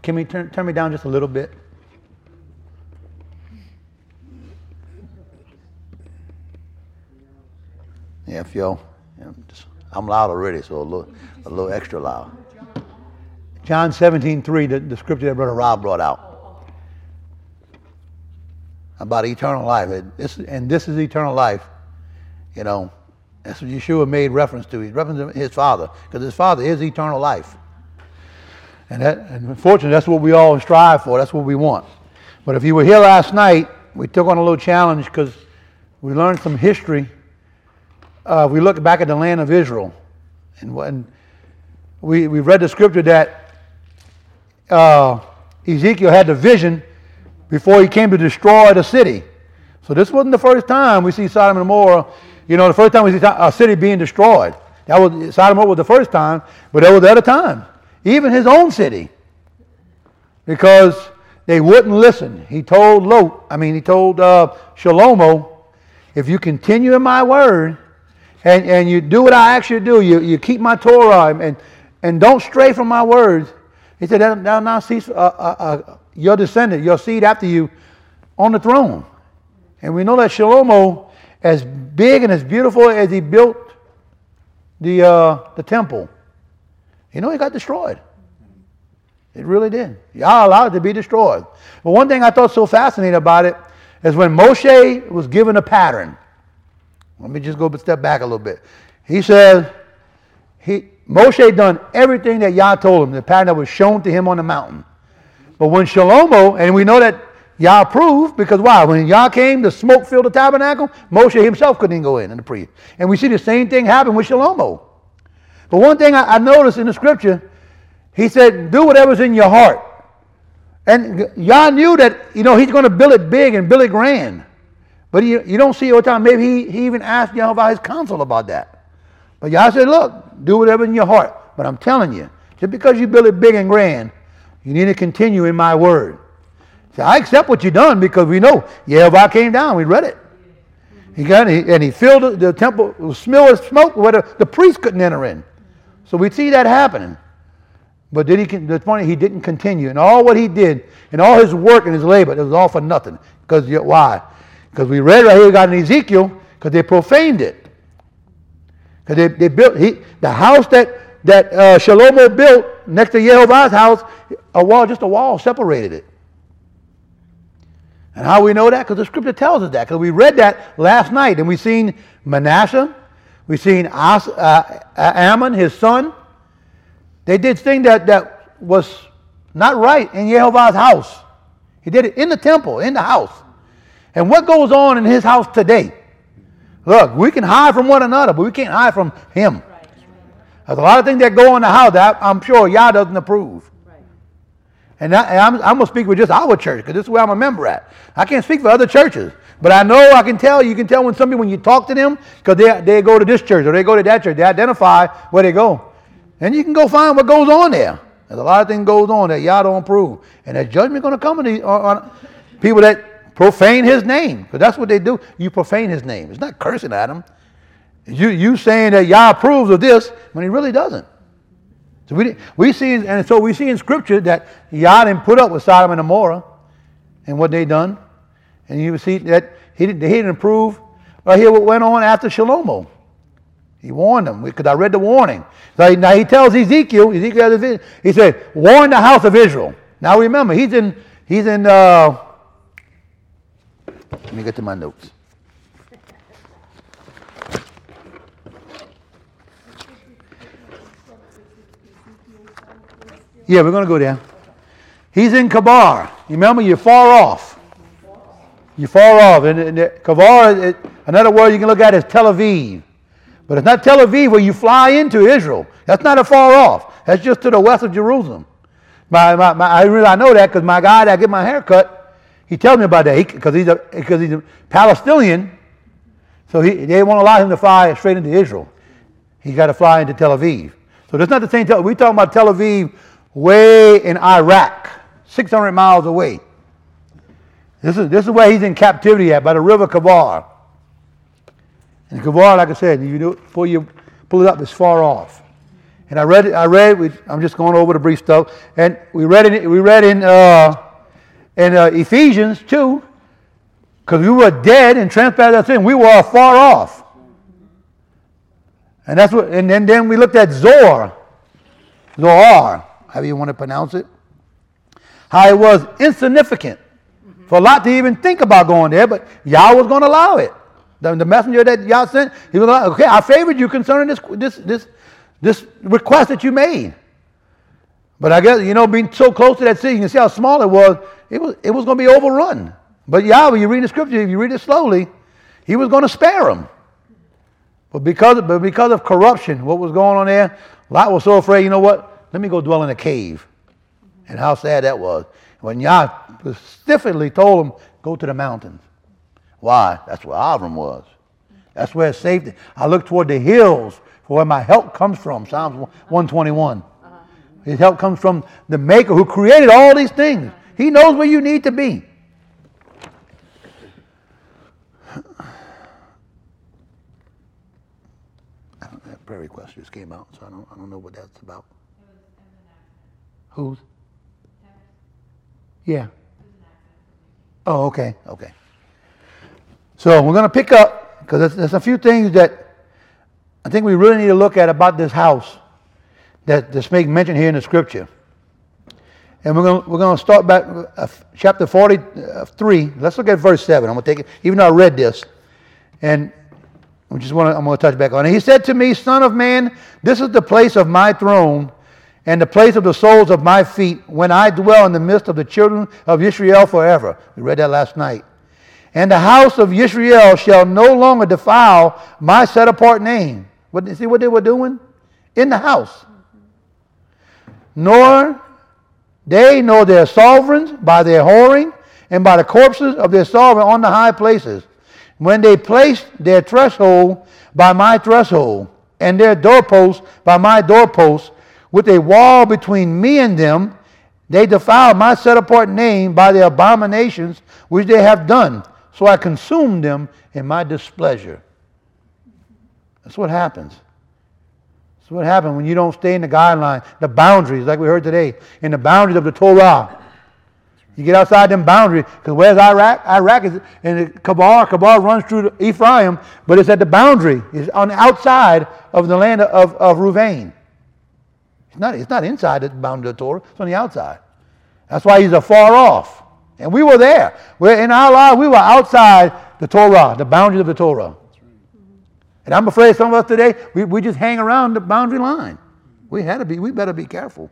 can we turn me down just a little bit? Yeah, Phil. I'm loud already, so a little extra loud. John 17:3, the scripture that Brother Rob brought out about eternal life. This is eternal life. You know, that's what Yeshua made reference to. He's referencing his Father, because his Father is eternal life. And unfortunately, that's what we all strive for. That's what we want. But if you were here last night, we took on a little challenge because we learned some history. We look back at the land of Israel, and we read the scripture that Ezekiel had the vision before he came to destroy the city. So this wasn't the first time we see Sodom and Gomorrah. You know, the first time we see a city being destroyed. Sodom and Gomorrah was the first time, but there was the other time. Even his own city, because they wouldn't listen. He told Shlomo, if you continue in my word and you do what I ask you to do, you keep my Torah and don't stray from my words, he said, thou now cease your descendant, your seed after you on the throne. And we know that Shlomo, as big and as beautiful as he built the temple, he got destroyed. It really did. Yah allowed it to be destroyed. But one thing I thought so fascinating about it is when Moshe was given a pattern. Let me just go a step back a little bit. He said, Moshe done everything that Yah told him, the pattern that was shown to him on the mountain. But when Shlomo, and we know that Yah approved, because why? When Yah came, the smoke filled the tabernacle, Moshe himself couldn't even go in, and the priest. And we see the same thing happen with Shlomo. But one thing I noticed in the scripture, he said, do whatever's in your heart. And Yah knew that, he's going to build it big and build it grand. But you don't see all the time. Maybe he even asked Yahweh his counsel about that. But Yah said, look, do whatever's in your heart. But I'm telling you, just because you build it big and grand, you need to continue in my word. So I accept what you've done, because we know Yahweh came down. We read it. He filled the temple with smoke where the priest couldn't enter in. So we see that happening. But the point is, he didn't continue. And all what he did, and all his work and his labor, it was all for nothing. Because why? Because we read right here, got in Ezekiel, because they profaned it. Because they built the house that Shlomo built next to Yehovah's house, just a wall separated it. And how we know that? Because the scripture tells us that. Because we read that last night, and we seen Manasseh, we seen Ammon, his son. They did things that was not right in Yehovah's house. He did it in the temple, in the house. And what goes on in his house today? Look, we can hide from one another, but we can't hide from him. There's a lot of things that go on in the house that I'm sure Yah doesn't approve. And I'm going to speak with just our church, because this is where I'm a member at. I can't speak for other churches. But I know you can tell when you talk to them, because they go to this church or they go to that church. They identify where they go. And you can go find what goes on there. There's a lot of things goes on that Yah don't approve. And there's judgment going to come on people that profane his name. Because that's what they do. You profane his name. It's not cursing at him. You saying that Yah approves of this when he really doesn't. So we see in Scripture that Yah didn't put up with Sodom and Gomorrah and what they done. And you see that he didn't approve. Right here what went on after Shlomo. He warned them, because I read the warning. So now he tells Ezekiel has a vision. He said, warn the house of Israel. Now remember, he's in let me get to my notes. Yeah, we're going to go there. He's in Kabar. You remember, you're far off. You're far off. And Kabar, another word you can look at is Tel Aviv. But it's not Tel Aviv where you fly into Israel. That's not as far off. That's just to the west of Jerusalem. I know that because my guy that I get my hair cut, he tells me about that. Because he's a Palestinian, so they won't allow him to fly straight into Israel. He's got to fly into Tel Aviv. So that's not the same. We're talking about Tel Aviv way in Iraq, 600 miles away. This is where he's in captivity at, by the river Kabar. And Kabar, like I said, before you pull it up, it's far off. And I'm just going over the brief stuff. And we read in Ephesians 2, because we were dead and trespasses of sin. We were afar off. And that's what. And then we looked at Zoar, however you want to pronounce it. How it was insignificant for Lot to even think about going there, but Yah was going to allow it. The messenger that Yah sent, he was like, okay, I favored you concerning this request that you made. But I guess, being so close to that city, you can see how small it was. It was going to be overrun. But Yah, when you read the scripture, if you read it slowly, he was going to spare them. But because of corruption, what was going on there, Lot was so afraid, you know what? Let me go dwell in a cave. And how sad that was. When Yah specifically told him, go to the mountains. Why? That's where Avram was. That's where it's safety. I look toward the hills for where my help comes from. Psalms 121. His help comes from the Maker who created all these things. He knows where you need to be. That prayer request just came out, so I don't know what that's about. Whose? Yeah. Oh, okay. So we're going to pick up, because there's a few things that I think we really need to look at about this house that's make mention here in the scripture. And we're going to start back chapter 43. Let's look at verse 7. I'm going to take it, even though I read this, and I'm going to touch back on it. He said to me, Son of man, this is the place of my throne, and the place of the soles of my feet, when I dwell in the midst of the children of Israel forever. We read that last night. And the house of Israel shall no longer defile my set-apart name. See what they were doing? In the house. Nor their sovereigns by their whoring, and by the corpses of their sovereign on the high places. When they placed their threshold by my threshold, and their doorposts by my doorposts, with a wall between me and them, they defiled my set-apart name by their abominations which they have done. So I consumed them in my displeasure. That's what happens. That's what happens when you don't stay in the guideline, the boundaries, like we heard today, in the boundaries of the Torah. You get outside them boundaries, because where's Iraq? Iraq is in Kabar runs through Ephraim, but it's at the boundary. It's on the outside of the land of Ruvain. It's not inside the boundary of the Torah. It's on the outside. That's why he's afar off. And we were there. In our lives, we were outside the Torah, the boundaries of the Torah. And I'm afraid some of us today, we just hang around the boundary line. We better be careful.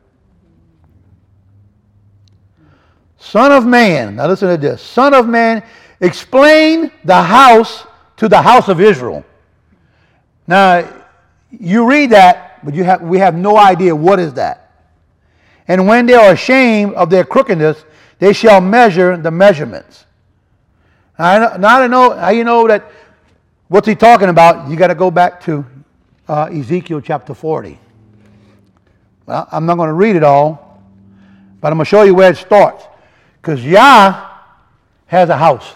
Son of man, now listen to this. Son of man, explain the house to the house of Israel. Now, you read that, but we have no idea what is that. And when they are ashamed of their crookedness, they shall measure the measurements. Now I know how you know that. What's he talking about? You got to go back to Ezekiel chapter 40. Well, I'm not going to read it all, but I'm going to show you where it starts. Because Yah has a house.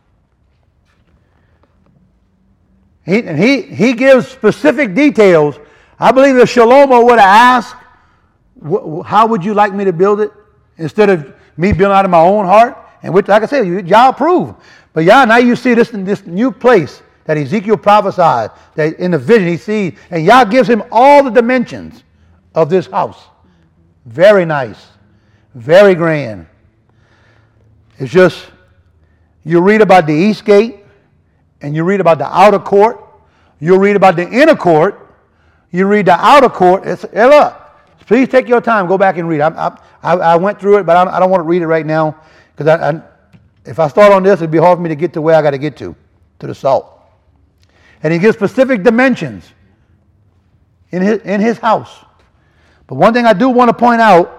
He gives specific details. I believe if Shlomo would have asked, how would you like me to build it? Instead of me building out of my own heart. And which, like I said, Yah approved. But Yah, now you see this new place that Ezekiel prophesied, that in the vision he sees. And Yah gives him all the dimensions of this house. Very nice. Very grand. It's just, you read about the east gate, and you read about the outer court. You read about the inner court. You read the outer court. Hey, look, please take your time. Go back and read. I went through it, but I don't want to read it right now, because if I start on this, it'd be hard for me to get to where I got to get to the salt. And he gives specific dimensions in his house. But one thing I do want to point out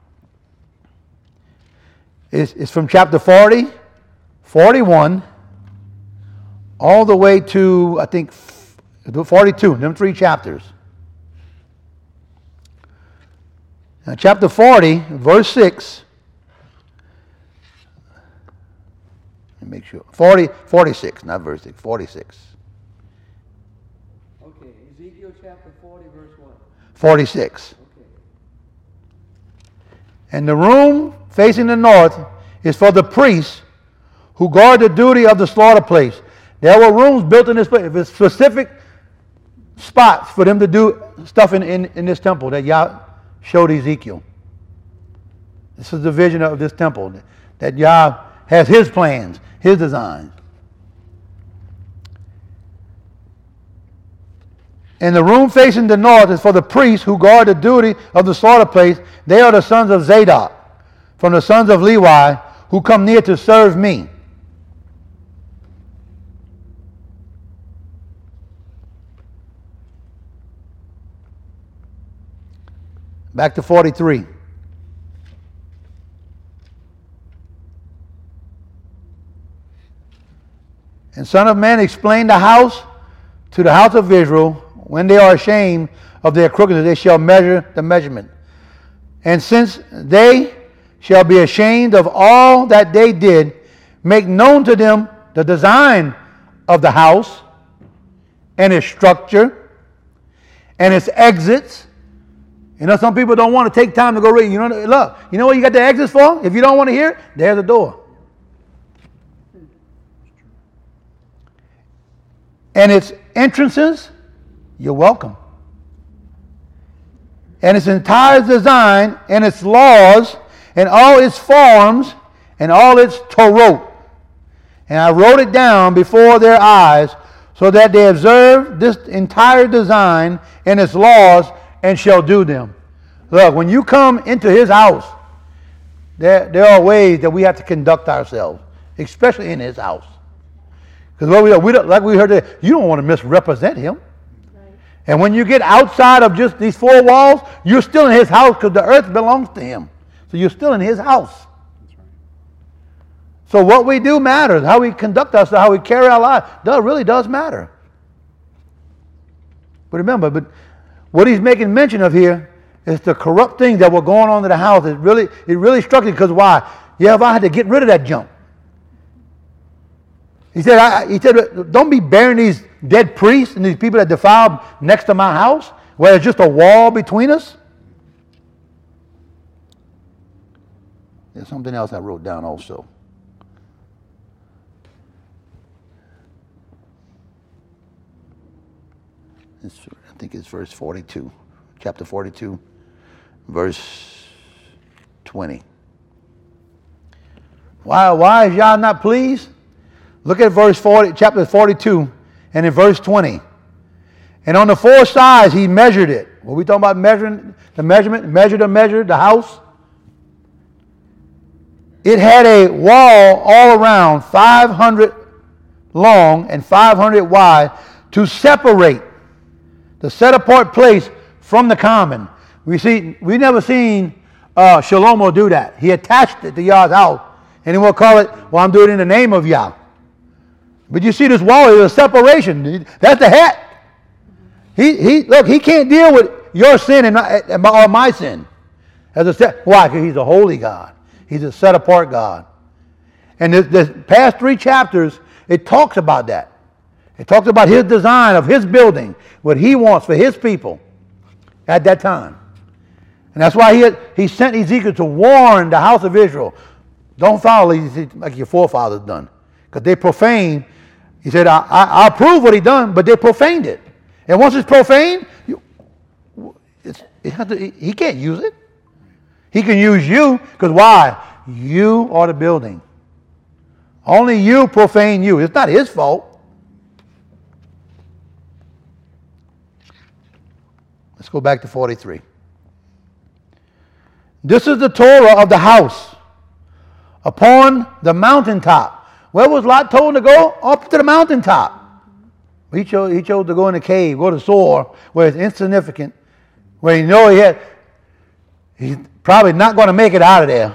is from chapter 40, 41, all the way to, I think, 42, them 3 chapters. Now, chapter 40, verse 6. Let me make sure. 46, not verse 6, 46. Okay, Ezekiel chapter 40, verse what? 46. And the room facing the north is for the priests who guard the duty of the slaughter place. There were rooms built in this place. There's specific spots for them to do stuff in this temple that Yah showed Ezekiel. This is the vision of this temple, that Yah has his plans, his designs. And the room facing the north is for the priests who guard the duty of the slaughter place. They are the sons of Zadok, from the sons of Levi, who come near to serve me. Back to 43. And Son of Man, explain the house to the house of Israel. When they are ashamed of their crookedness, they shall measure the measurement. And since they shall be ashamed of all that they did, make known to them the design of the house and its structure and its exits. You know, some people don't want to take time to go read. You know, look, you know what you got the exits for? If you don't want to hear, there's the door. And its entrances, you're welcome. And its entire design and its laws and all its forms and all its Torot. And I wrote it down before their eyes so that they observe this entire design and its laws and shall do them. Look, when you come into his house, there are ways that we have to conduct ourselves, especially in his house. Because like we heard today, you don't want to misrepresent him. Right. And when you get outside of just these four walls, you're still in his house because the earth belongs to him. So you're still in his house. That's right. So what we do matters. How we conduct ourselves, how we carry our lives, really does matter. But remember, what he's making mention of here is the corrupt things that were going on in the house. It really struck me because why? Yeah, if I had to get rid of that junk. He said, don't be burying these dead priests and these people that defiled next to my house, where there's just a wall between us. There's something else I wrote down also. I think it's verse 42, chapter 42, verse 20. Why is Yah not pleased? Look at verse 40, chapter 42, and in verse 20. And on the four sides he measured it. What we talking about measuring the measurement? Measure the house. It had a wall all around, 500 long and 500 wide, to separate the set apart place from the common. We never seen Shlomo do that. He attached it to Yah's house, and he will call it, well, I'm doing it in the name of Yah. But you see this wall is a separation. That's the hat. He can't deal with your sin and my sin. Why? Because he's a holy God. He's a set apart God. And the past 3 chapters, it talks about that. It talks about his design of his building, what he wants for his people at that time. And that's why he sent Ezekiel to warn the house of Israel. Don't follow like your forefathers done. Because they profaned. He said, I approve what he done, but they profaned it. And once it's profaned, he can't use it. He can use you, because why? You are the building. Only you profane you. It's not his fault. Let's go back to 43. This is the Torah of the house upon the mountaintop. Where was Lot told to go? Up to the mountaintop. He chose to go in the cave, go to Zoar, where it's insignificant, where he's probably not going to make it out of there.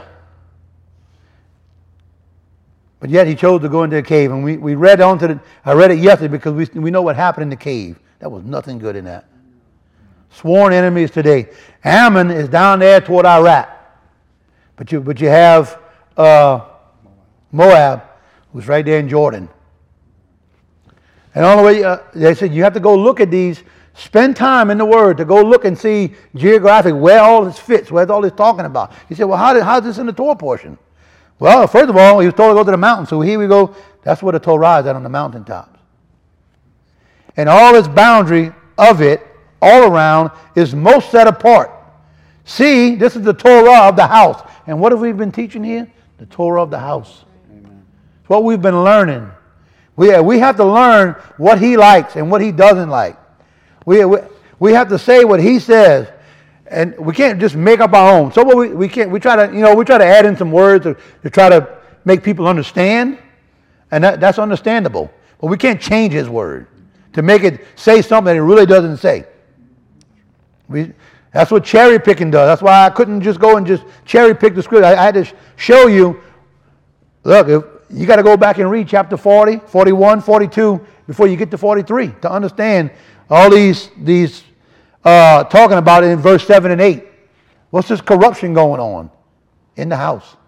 But yet he chose to go into the cave. And we read I read it yesterday because we know what happened in the cave. There was nothing good in that. Sworn enemies today. Ammon is down there toward Iraq. But you have Moab, who's right there in Jordan. And all the way, they said you have to go look at these Spend time in the Word to go look and see geographic where all this fits, where all this talking about. You say, well, how's this in the Torah portion? Well, first of all, he was told to go to the mountain. So here we go. That's where the Torah is at, on the mountaintops. And all its boundary of it, all around, is most set apart. See, this is the Torah of the house. And what have we been teaching here? The Torah of the house. Amen. It's what we've been learning. We have to learn what he likes and what he doesn't like. We have to say what he says, and we can't just make up our own. So what we try to add in some words to try to make people understand, and that's understandable. But we can't change his word to make it say something it really doesn't say. That's what cherry picking does. That's why I couldn't just go and just cherry pick the scripture. I had to show you. Look, you got to go back and read chapter 40, 41, 42 before you get to 43 to understand all these talking about it in verse 7 and 8. What's this corruption going on in the house?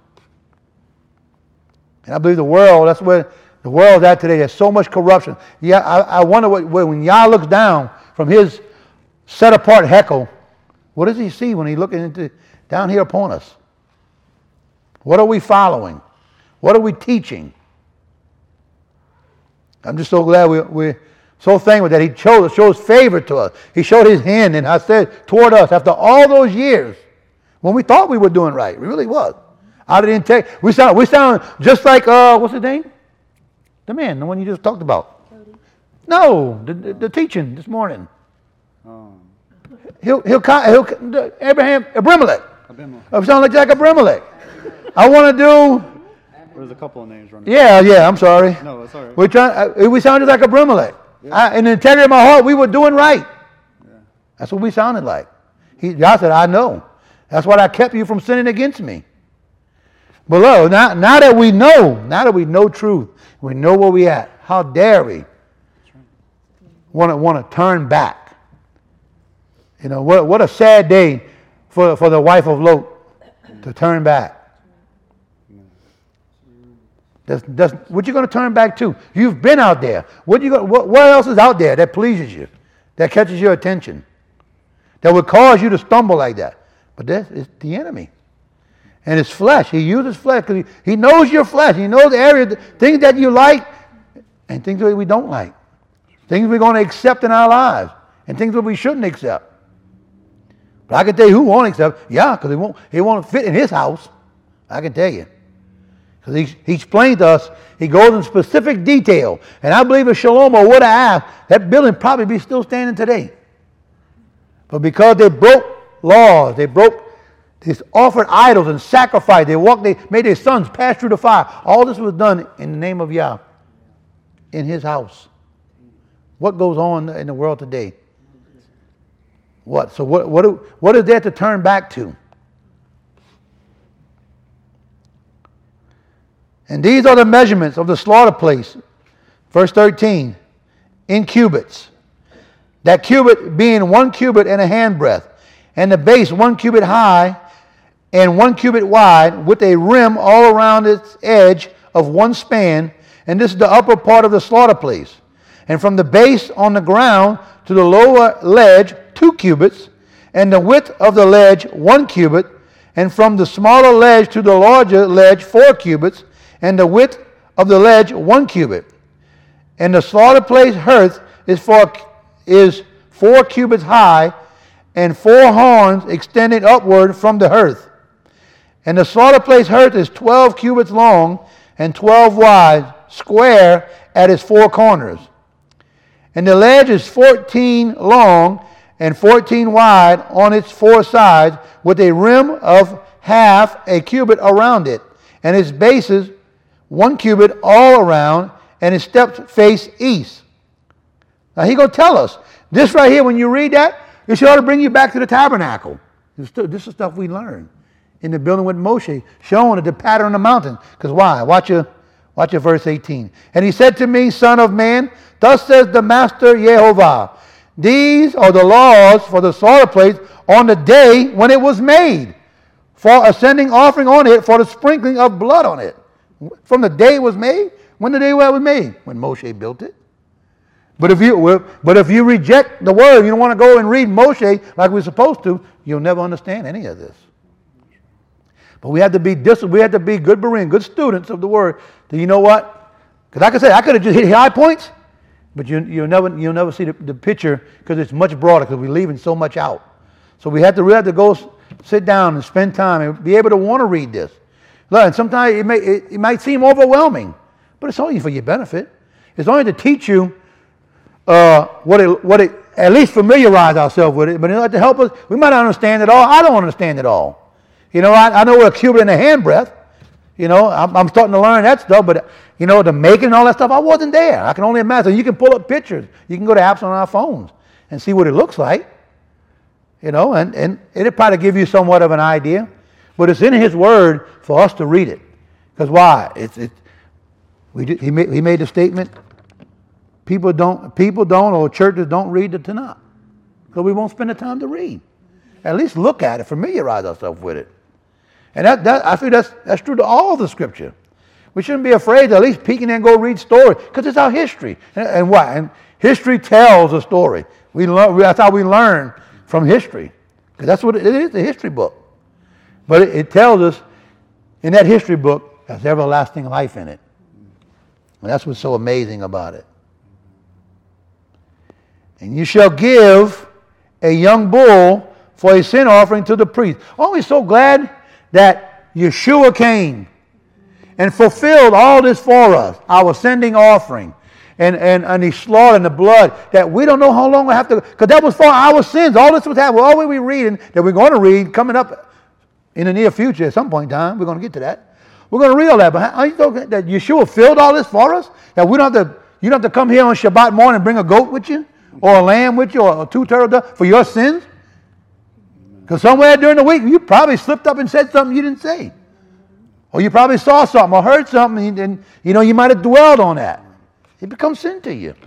And I believe the world, that's where the world's at today. There's so much corruption. Yeah, I wonder when Yah looks down from his set apart heckle, what does he see when he's looking into down here upon us? What are we following? What are we teaching? I'm just so glad we're so thankful that he shows favor to us. He showed his hand, and I said, toward us after all those years when we thought we were doing right. We really was. Out of the integrity. We sound just like, what's his name? The man, the one you just talked about. Cody. No, the teaching this morning. Abimelech. I sound like Abimelech. I want to do. There's a couple of names running. Yeah, I'm sorry. No, that's all right. We sounded like Abimelech. Yeah. In the integrity of my heart, we were doing right. Yeah. That's what we sounded like. God said, I know. That's why I kept you from sinning against me. But look, now that we know truth, we know where we at. How dare we want to turn back? You know, what a sad day for the wife of Lot to turn back. What you going to turn back to? You've been out there. What else is out there that pleases you, that catches your attention, that would cause you to stumble like that? But that is the enemy. And it's flesh. He uses flesh because he knows your flesh. He knows the area, things that you like and things that we don't like. Things we're going to accept in our lives and things that we shouldn't accept. But I can tell you who won't accept. Yeah, because it won't fit in his house. I can tell you. Because he explained to us, he goes in specific detail. And I believe if Shlomo would have asked, that building probably be still standing today. But because they broke laws, they offered idols and sacrificed, they made their sons pass through the fire. All this was done in the name of Yah, in his house. What goes on in the world today? What? So what is there to turn back to? And these are the measurements of the slaughter place. Verse 13, in cubits. That cubit being 1 cubit and a handbreadth, and the base 1 cubit high and 1 cubit wide, with a rim all around its edge of 1 span. And this is the upper part of the slaughter place. And from the base on the ground to the lower ledge 2 cubits, and the width of the ledge 1 cubit, and from the smaller ledge to the larger ledge 4 cubits, and the width of the ledge 1 cubit. And the slaughter place hearth is 4 cubits high, and 4 horns extending upward from the hearth. And the slaughter place hearth is 12 cubits long and 12 wide, square at its 4 corners. And the ledge is 14 long and 14 wide on its 4 sides, with a rim of half a cubit around it, and its bases 1 cubit all around, and its steps face east. Now he's going to tell us. This right here, when you read that, it ought to bring you back to the tabernacle. This is stuff we learned in the building with Moshe, showing the pattern on the mountain. Because why? Watch your verse 18. And he said to me, Son of man, thus says the Master Yehovah, these are the laws for the slaughter place on the day when it was made, for a sending offering on it, for the sprinkling of blood on it. From the day it was made? When the day it was made? When Moshe built it. But if you reject the word, you don't want to go and read Moshe like we're supposed to, you'll never understand any of this. But we have to be disciplined. We have to be good Bereans, good students of the word. You know what? Because like I said, I could have just hit high points, but you'll never see the picture because it's much broader because we're leaving so much out. So we have to go sit down and spend time and be able to want to read this. Look, and sometimes it might seem overwhelming, but it's only for your benefit. It's only to teach you what it at least familiarize ourselves with it, but to help us. We might not understand it all. I don't understand it all. You know, I know we're a cubit and a handbreadth. You know, I'm starting to learn that stuff, but you know, the making and all that stuff, I wasn't there. I can only imagine. You can pull up pictures. You can go to apps on our phones and see what it looks like. You know, and it'll probably give you somewhat of an idea, but it's in His Word for us to read it. Because why? He made the statement. People don't, or churches don't read the Tanakh because we won't spend the time to read. At least look at it, familiarize ourselves with it. And I feel that's true to all the Scripture. We shouldn't be afraid to at least peek in and go read stories because it's our history. And why? And history tells a story. That's how we learn from history, because that's what it is, a history book. But it tells us in that history book there's everlasting life in it. And that's what's so amazing about it. And you shall give a young bull for a sin offering to the priest. Oh, we're so glad that Yeshua came and fulfilled all this for us, our sending offering. And He slaughtered the blood that we don't know how long we have to, because that was for our sins. All this was happening. All we're reading that we're going to read coming up in the near future at some point in time. We're going to get to that. We're going to read all that. But are you talking that Yeshua filled all this for us? That you don't have to come here on Shabbat morning and bring a goat with you, or a lamb with you, or 2 turtle doves for your sins? Because somewhere during the week you probably slipped up and said something you didn't say, or you probably saw something or heard something, and you might have dwelled on that. It becomes sin to you.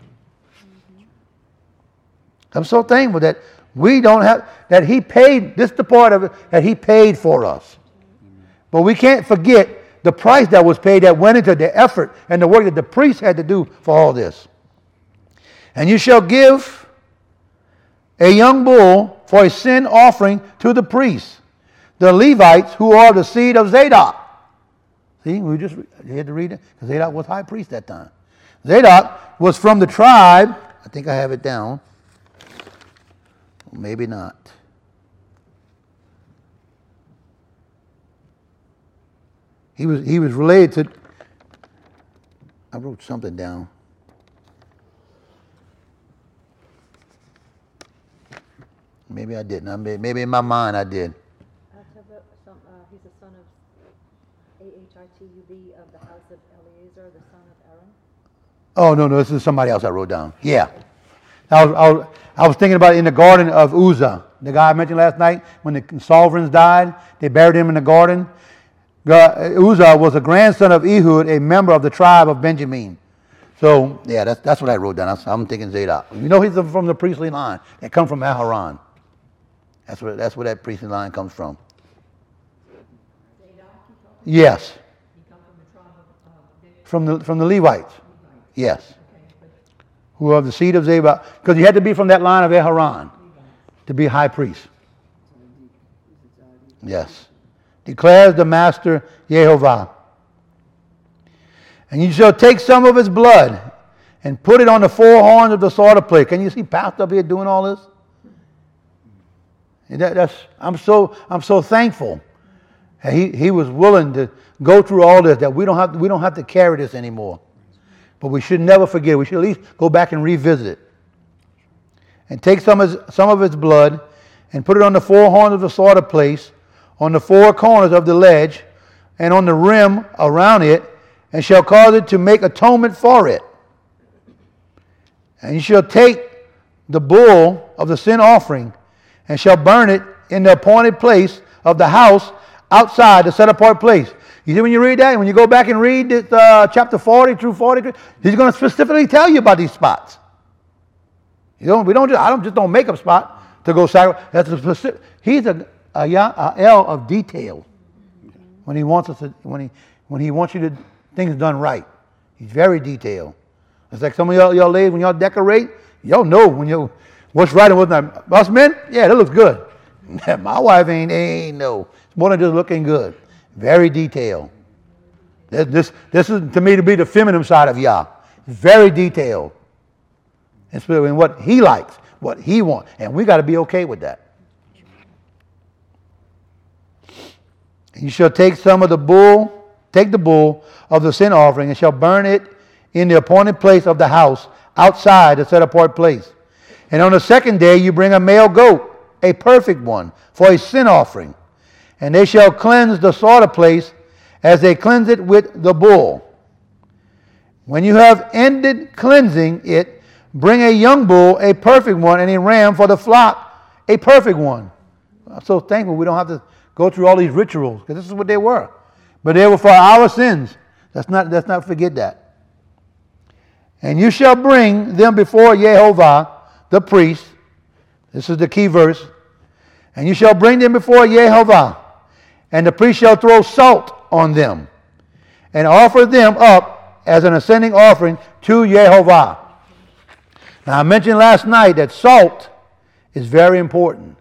I'm so thankful that we don't have, that He paid, this is the part of it, that He paid for us. But we can't forget the price that was paid that went into the effort and the work that the priest had to do for all this. And you shall give a young bull for a sin offering to the priests, the Levites who are the seed of Zadok. See, you had to read it, because Zadok was high priest that time. Zadok was from the tribe, I think I have it down, maybe not. He was related to, I wrote something down. Maybe I didn't. Maybe in my mind I did. He's the son of Ahitub of the house of Eleazar, the son of Aaron. Oh, no, this is somebody else I wrote down. Yeah. I was thinking about it in the garden of Uzzah, the guy I mentioned last night, when the sovereigns died, they buried him in the garden. Uzzah was a grandson of Ehud, a member of the tribe of Benjamin. So, yeah, that's what I wrote down. I'm thinking Zadok. You know he's from the priestly line. They come from Aharon. That's where that priestly line comes from. Yes. From the Levites. Yes. Who are the seed of Zadok. Because you had to be from that line of Aharon to be high priest. Yes. Declares the Master Yehovah. And you shall take some of his blood and put it on the 4 horns of the slaughter plate. Can you see Pastor up here doing all this? And I'm so thankful. He was willing to go through all this, that we don't have to carry this anymore. But we should never forget. We should at least go back and revisit it. And take some of its blood and put it on the 4 horns of the slaughter place, on the 4 corners of the ledge, and on the rim around it, and shall cause it to make atonement for it. And you shall take the bull of the sin offering, and shall burn it in the appointed place of the house outside the set apart place. You see, when you read that, when you go back and read this, chapter 40 through 43, he's going to specifically tell you about these spots. I don't make up spot to go sacrifice. That's a specific. He's a L of detail. When he wants us to, when he wants you to things done right, he's very detailed. It's like some of y'all ladies, when y'all decorate, y'all know what's right and what's not. Us men, yeah, that looks good. My wife ain't no. It's more than just looking good. Very detailed. This is to me to be the feminine side of Yah. Very detailed. In what he likes, what he wants. And we got to be okay with that. And you shall take the bull of the sin offering, and shall burn it in the appointed place of the house, outside the set apart place. And on the second day you bring a male goat, a perfect one, for a sin offering. And they shall cleanse the slaughter place as they cleanse it with the bull. When you have ended cleansing it, bring a young bull, a perfect one, and a ram for the flock, a perfect one. I'm so thankful we don't have to go through all these rituals, because this is what they were. But they were for our sins. Let's not forget that. And you shall bring them before Yehovah, the priest. This is the key verse. And you shall bring them before Yehovah, and the priest shall throw salt on them, and offer them up as an ascending offering to Yehovah. Now, I mentioned last night that salt is very important.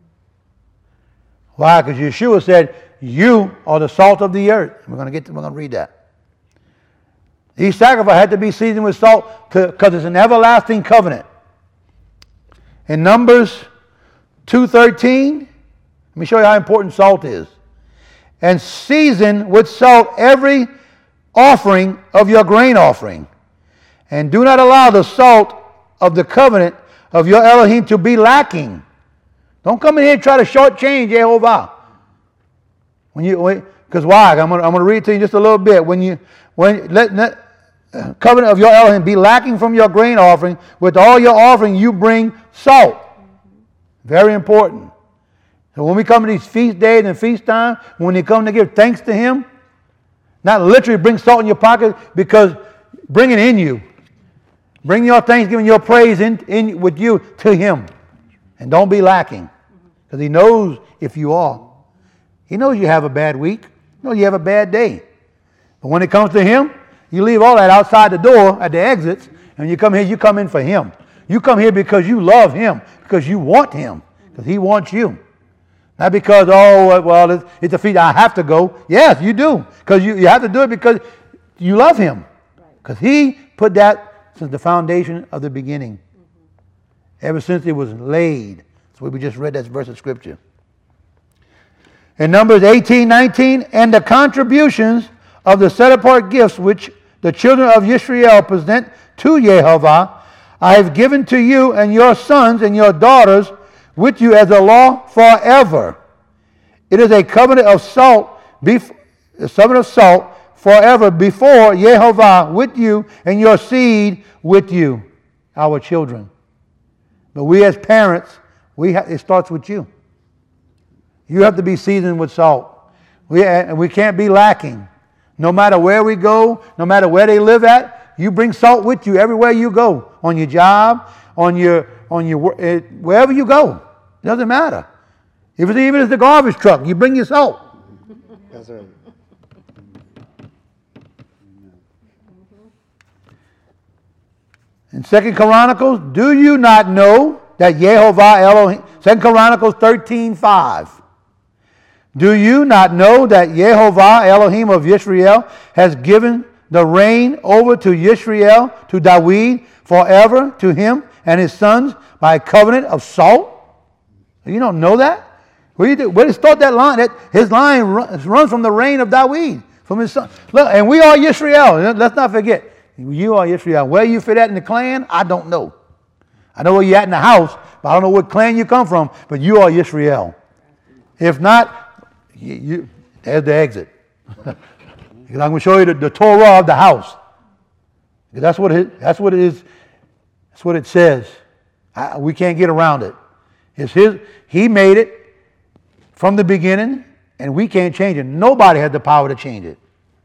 Why? Because Yeshua said, "You are the salt of the earth." We're going to read that. These sacrifices had to be seasoned with salt because it's an everlasting covenant. In Numbers 2:13, let me show you how important salt is. And season with salt every offering of your grain offering. And do not allow the salt of the covenant of your Elohim to be lacking. Don't come in here and try to shortchange Jehovah. Because why? I'm going to read to you just a little bit. Let covenant of your Elohim be lacking from your grain offering. With all your offering, you bring salt. Very important. So when we come to these feast days and feast time, when you come to give thanks to Him, not literally bring salt in your pocket, because bring it in you. Bring your thanksgiving, your praise in with you to Him. And don't be lacking. Because He knows if you are. He knows you have a bad week. He knows you have a bad day. But when it comes to Him, you leave all that outside the door at the exits, and you come here, you come in for Him. You come here because you love Him, because you want Him, because He wants you. Not because, it's a feast, I have to go. Yes, you do. Because you have to do it because you love Him. Because He put that since the foundation of the beginning. Ever since it was laid. That's what we just read, that verse of Scripture. In Numbers 18:19, and the contributions of the set-apart gifts which the children of Yisrael present to Yehovah, I have given to you and your sons and your daughters with you as a law forever. It is a covenant of salt, forever before Yehovah with you and your seed with you, our children. But we as parents, it starts with you. You have to be seasoned with salt. We can't be lacking. No matter where we go, no matter where they live at, you bring salt with you everywhere you go. On your job, wherever you go. It doesn't matter. Even if it's the garbage truck, you bring your salt. That's right. In 2 Chronicles, do you not know that Yehovah Elohim, 2 Chronicles 13:5. Do you not know that Yehovah Elohim of Yisrael has given the reign over to Yisrael, to David, forever, to him and his sons, by covenant of salt? You don't know that? Where did it start that line? His line runs from the reign of David, from his son. Look, and we are Yisrael. Let's not forget. You are Yisrael. Where you fit at in the clan, I don't know. I know where you're at in the house, but I don't know what clan you come from, but you are Yisrael. If not, there's the exit. I'm going to show you the Torah of the house. That's what it is. That's what it says. We can't get around it. It's His. He made it from the beginning, and we can't change it. Nobody has the power to change it.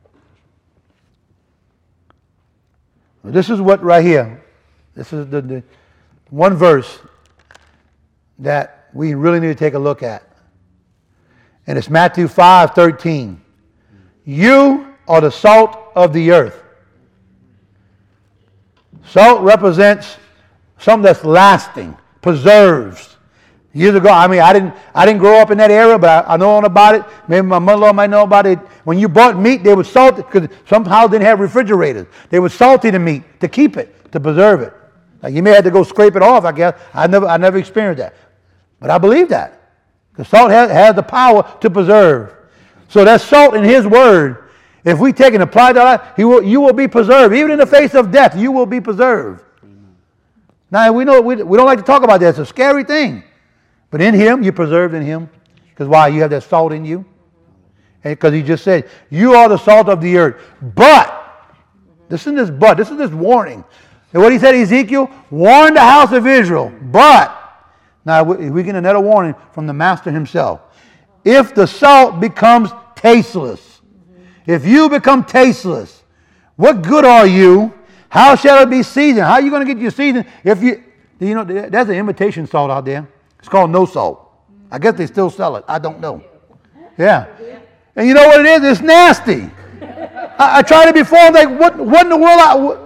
This is what right here. This is the one verse that we really need to take a look at. And it's Matthew 5:13. You are the salt of the earth. Salt represents something that's lasting, preserves. Years ago, I didn't grow up in that era, but I know all about it. Maybe my mother-in-law might know about it. When you bought meat, they would salt it because somehow didn't have refrigerators. They would salty the meat to keep it, to preserve it. Like you may have to go scrape it off, I guess. I never experienced that. But I believe that. Because salt has the power to preserve. So that's salt in His Word. If we take and apply that, you will be preserved. Even in the face of death, you will be preserved. Now, we know we don't like to talk about that. It's a scary thing. But in Him, you're preserved in Him. Because why? You have that salt in you. Because He just said, you are the salt of the earth. But, listen to this but. This is this warning. And what He said, Ezekiel, warn the house of Israel. But, now we get another warning from the Master Himself. If the salt becomes tasteless, if you become tasteless, what good are you? How shall it be seasoned? How are you going to get your season if you know, there's an imitation salt out there. It's called no salt. I guess they still sell it. I don't know. Yeah. And you know what it is? It's nasty. I tried it before. I'm like, what in the world?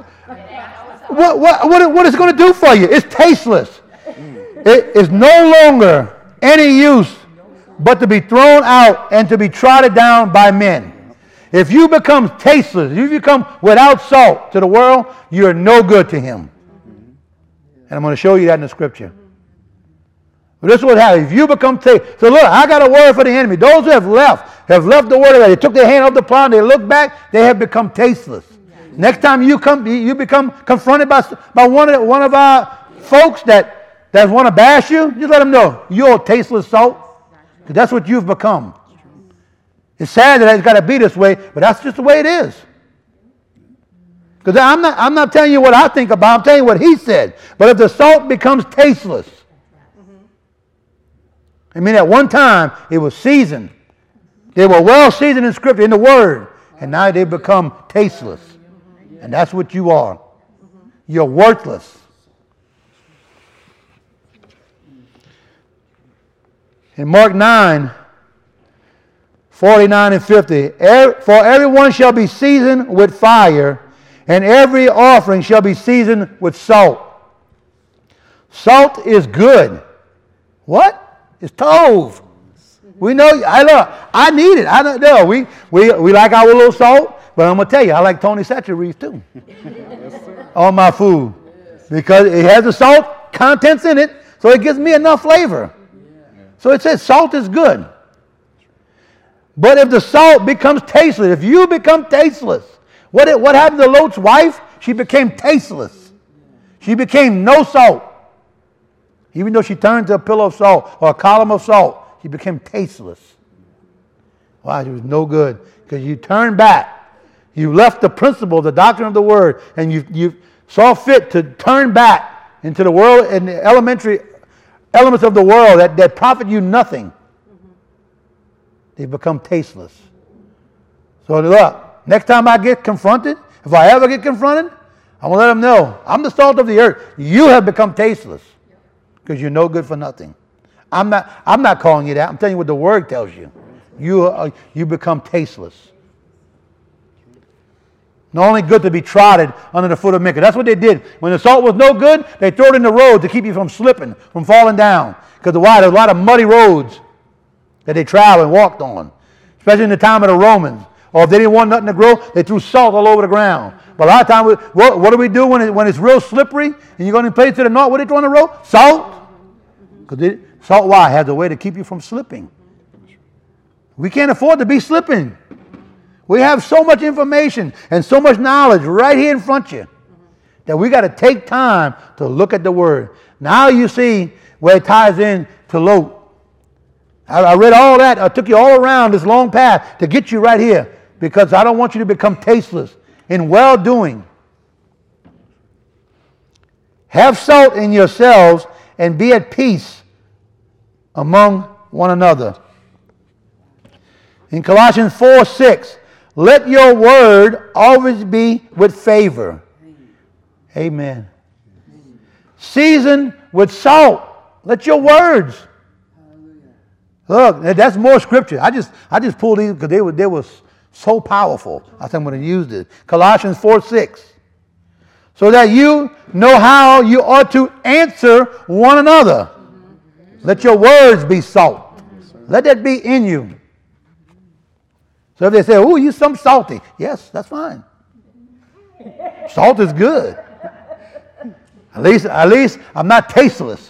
What is it going to do for you? It's tasteless. It is no longer any use but to be thrown out and to be trodden down by men. If you become tasteless, if you become without salt to the world, you are no good to Him. And I'm going to show you that in the Scripture. But this is what happens. If you become tasteless. So look, I got a word for the enemy. Those who have left the word of God. They took their hand off the plow and they look back, they have become tasteless. Next time you become confronted by one of our folks that want to bash you, just let them know you're tasteless salt. Because that's what you've become. It's sad that it's got to be this way, but that's just the way it is. Because I'm not telling you what I think about, I'm telling you what He said. But if the salt becomes tasteless, I mean, at one time it was seasoned. They were well seasoned in Scripture, in the Word, and now they become tasteless. And that's what you are. You're worthless. In Mark 9, 49 and 50, for everyone shall be seasoned with fire, and every offering shall be seasoned with salt. Salt is good. What? It's tov. We know. I need it. I don't know. We like our little salt, but I'm gonna tell you, I like Tony Chachere's too. On my food, because it has the salt contents in it, so it gives me enough flavor. So it says salt is good. But if the salt becomes tasteless, if you become tasteless, what happened to Lot's wife? She became tasteless. She became no salt. Even though she turned to a pillar of salt or a column of salt, she became tasteless. Why? She was no good. Because you turned back. You left the principle, the doctrine of the Word, and you saw fit to turn back into the world and the elementary elements of the world that profit you nothing. They become tasteless. So look, next time I get confronted, if I ever get confronted, I'm going to let them know, I'm the salt of the earth. You have become tasteless because you're no good for nothing. I'm not calling you that. I'm telling you what the Word tells you. You become tasteless. Not only good to be trodden under the foot of men. That's what they did. When the salt was no good, they threw it in the road to keep you from slipping, from falling down. Because why? There's a lot of muddy roads that they traveled and walked on. Especially in the time of the Romans. Or if they didn't want nothing to grow, they threw salt all over the ground. But a lot of times, what do we do when it's real slippery and you're going to place to the north? What do they throw on the road? Salt. Because salt, why? Has a way to keep you from slipping. We can't afford to be slipping. We have so much information and so much knowledge right here in front of you that we got to take time to look at the Word. Now you see where it ties in to Lot. I read all that. I took you all around this long path to get you right here because I don't want you to become tasteless in well-doing. Have salt in yourselves and be at peace among one another. In Colossians 4:6, let your word always be with favor. Amen. Seasoned with salt. Let your words. Look, that's more scripture. I just pulled these because they were so powerful. I think I'm going to use this. Colossians 4:6. so that you know how you ought to answer one another. Let your words be salt. Let that be in you. So if they say, "Oh, you some salty," yes, that's fine. Salt is good. At least I'm not tasteless.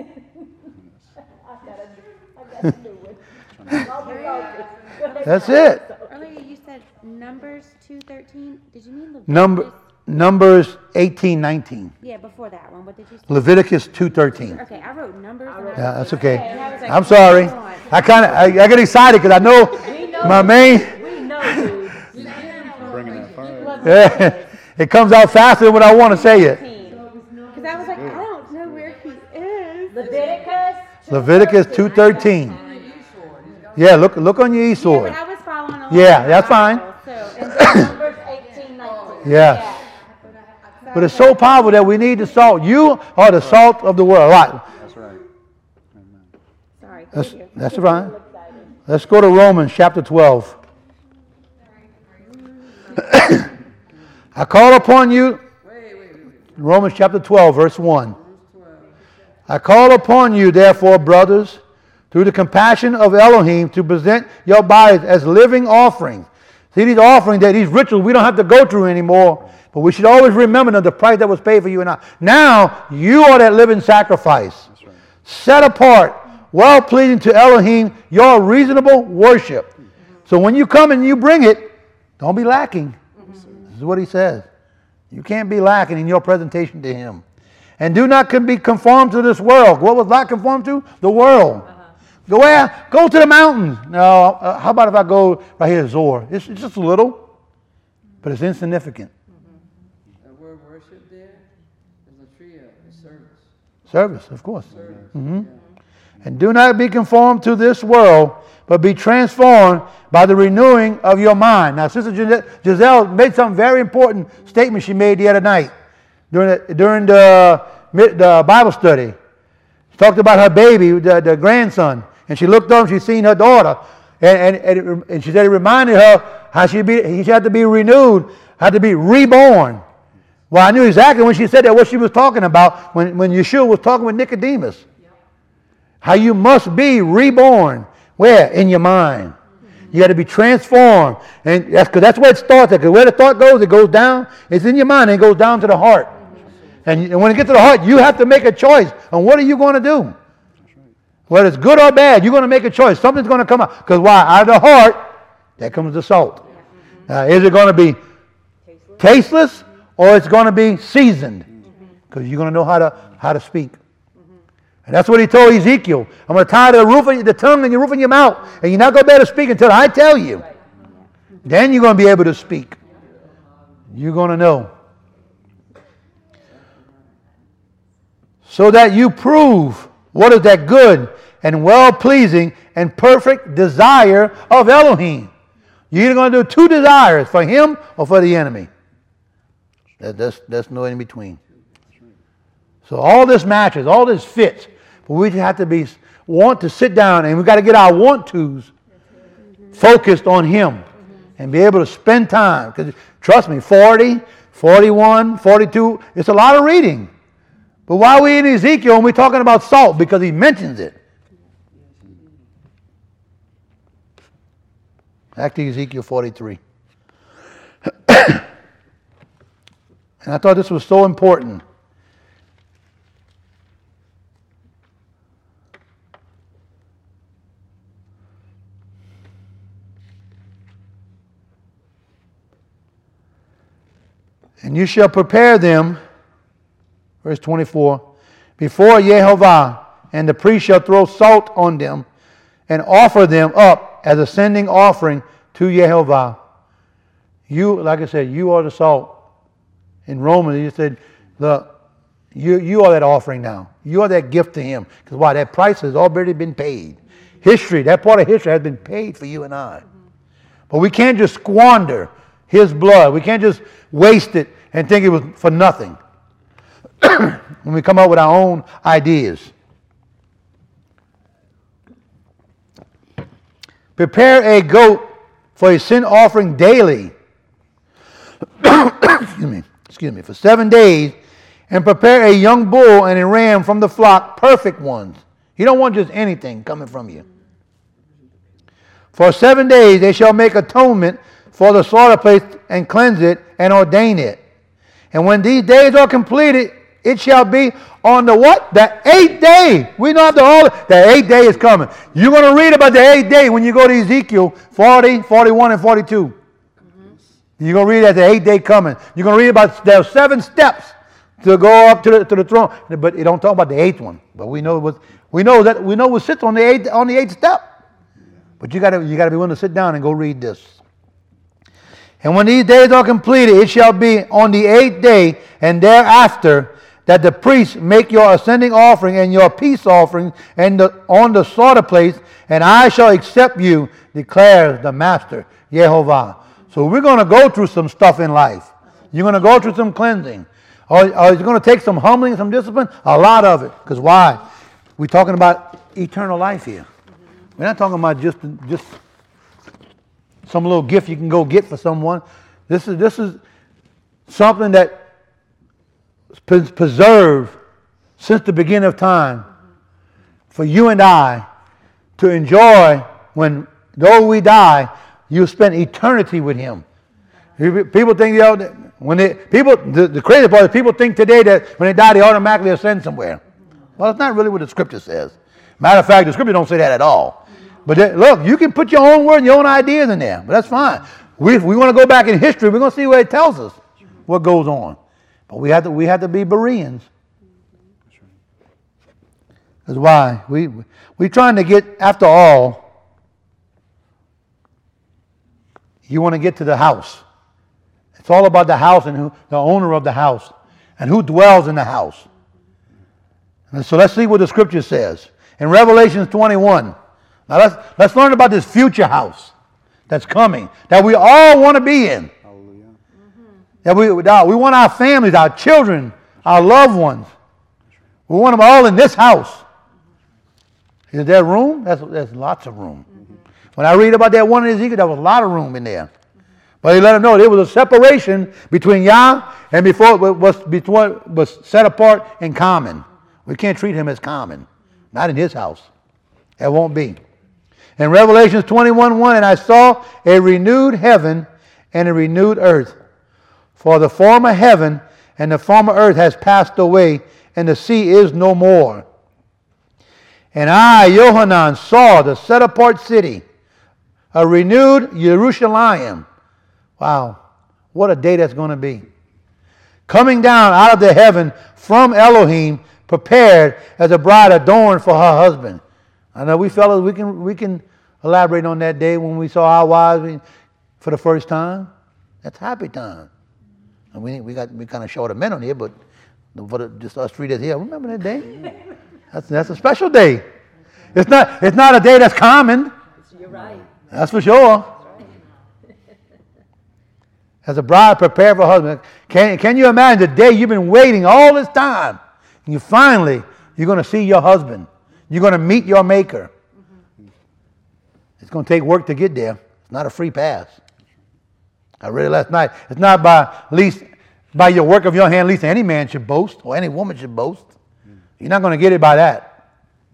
That's it. Earlier you said Numbers 2:13. Did you mean Leviticus? Numbers 18:19. Yeah, before that one. What did you say? Leviticus 2:13. Okay, I wrote Numbers. Yeah, that's okay. And I was like, I'm sorry. hold on. I get excited because I know my main. We know, dude. Bringing that fire. Yeah, it comes out faster than what I want to say it. Because I was like, I don't know where he is. Leviticus 2:13. Yeah, look on your Yeah, e-sword. but I was following along. Yeah, with that's the fine. Bible, So, Numbers 18:19. Yeah. But it's so powerful that we need the salt. You are the salt of the world. Right. That's right. Amen. sorry. That's right. Let's go to Romans chapter 12. I call upon you. Romans chapter 12, verse 1. I call upon you, therefore, brothers, through the compassion of Elohim, to present your bodies as living offerings. See, these offerings, these rituals, we don't have to go through anymore. But we should always remember the price that was paid for you and I. Now, you are that living sacrifice. That's right. Set apart, well-pleasing to Elohim, your reasonable worship. So when you come and you bring it, don't be lacking. This is what he says. You can't be lacking in your presentation to him. And do not be conformed to this world. What was Lot conformed to? The world. Go where? Go to the mountains. No, how about if I go right here to Zor? It's just a little, but it's insignificant. That word worship there is a tree of service. Service, of course. And do not be conformed to this world, but be transformed by the renewing of your mind. Now, Sister Giselle made some very important statement she made the other night during the Bible study. She talked about her baby, the grandson, and she looked up and she seen her daughter, and she said it reminded her how she had to be renewed, had to be reborn. Well, I knew exactly when she said that what she was talking about when Yeshua was talking with Nicodemus. How you must be reborn. Where? In your mind. You got to be transformed. And that's where it starts. Because where the thought goes, it goes down. It's in your mind and it goes down to the heart. And when it gets to the heart, you have to make a choice on what are you going to do. Whether it's good or bad, you're going to make a choice. Something's going to come out. Because why? Out of the heart, there comes the salt. Is it going to be tasteless or it's going to be seasoned? Because you're going to know how to speak. And that's what he told Ezekiel. I'm going to tie the tongue and the roof of your mouth. And you're not going to be able to speak until I tell you. Then you're going to be able to speak. You're going to know. So that you prove what is that good and well-pleasing and perfect desire of Elohim. You're either going to do two desires, for him or for the enemy. There's no in between. So all this matches, all this fits. But we just have to want to sit down and we've got to get our want-tos focused on him and be able to spend time. Because trust me, 40, 41, 42, it's a lot of reading. But why are we in Ezekiel and we're talking about salt? Because he mentions it. Back to Ezekiel 43. And I thought this was so important. And you shall prepare them, verse 24, before Yehovah, and the priest shall throw salt on them and offer them up as a sending offering to Yehovah. You, like I said, you are the salt. In Romans, he said, look, you are that offering now. You are that gift to him. Because why? That price has already been paid. History, that part of history has been paid for you and I. But we can't just squander his blood. We can't just waste it and think it was for nothing. When we come up with our own ideas. Prepare a goat for a sin offering daily. Excuse me. for 7 days, and prepare a young bull and a ram from the flock, perfect ones. You don't want just anything coming from you. For 7 days they shall make atonement for the slaughter place and cleanse it and ordain it. And when these days are completed, it shall be on the what? The 8th day. We don't have to hold it. The 8th day is coming. You're going to read about the 8th day when you go to Ezekiel 40, 41, and 42. You're going to read that the 8th day coming. You're going to read about there are 7 steps to go up to the throne. But it don't talk about the 8th one. But we know what sits on the 8th step. But you got to be willing to sit down and go read this. And when these days are completed, it shall be on the 8th day and thereafter that the priests make your ascending offering and your peace offering on the slaughter place, and I shall accept you, declares the Master, Yehovah. So we're going to go through some stuff in life. You're going to go through some cleansing. Or it's going to take some humbling, some discipline, a lot of it. Because why? We're talking about eternal life here. We're not talking about just some little gift you can go get for someone. This is something that is preserved since the beginning of time for you and I to enjoy when, though we die, you spend eternity with Him. People think, the crazy part is people think today that when they die, they automatically ascend somewhere. Well, it's not really what the Scripture says. Matter of fact, the Scripture don't say that at all. But look, you can put your own word and your own ideas in there, but that's fine. We want to go back in history. We're going to see where it tells us what goes on. But we have to be Bereans. That's why we're trying to get, after all, you want to get to the house. It's all about the house and who, the owner of the house, and who dwells in the house. And so let's see what the Scripture says. In Revelation 21, now let's learn about this future house that's coming, that we all want to be in. Hallelujah. That we want our families, our children, our loved ones. We want them all in this house. Is there room? There's lots of room. When I read about that one in Ezekiel, there was a lot of room in there. But he let them know there was a separation between Yah and before it was set apart and common. We can't treat him as common. Not in his house. It won't be. In Revelation 21:1, and I saw a renewed heaven and a renewed earth. For the former heaven and the former earth has passed away, and the sea is no more. And I, Yohanan, saw the set apart city, a renewed Jerusalem. Wow, what a day that's going to be. Coming down out of the heaven from Elohim, prepared as a bride adorned for her husband. I know we fellas, we can elaborate on that day when we saw our wives for the first time. That's happy time. And we kind of short of men on here, but just us three that's here. Remember that day? That's a special day. It's not a day that's common. You're right. That's for sure. As a bride prepared for her husband. Can you imagine the day you've been waiting all this time? And you're going to see your husband. You're going to meet your maker. It's going to take work to get there. It's not a free pass. I read it last night. It's not by your work of your hand, least any man should boast or any woman should boast. You're not going to get it by that.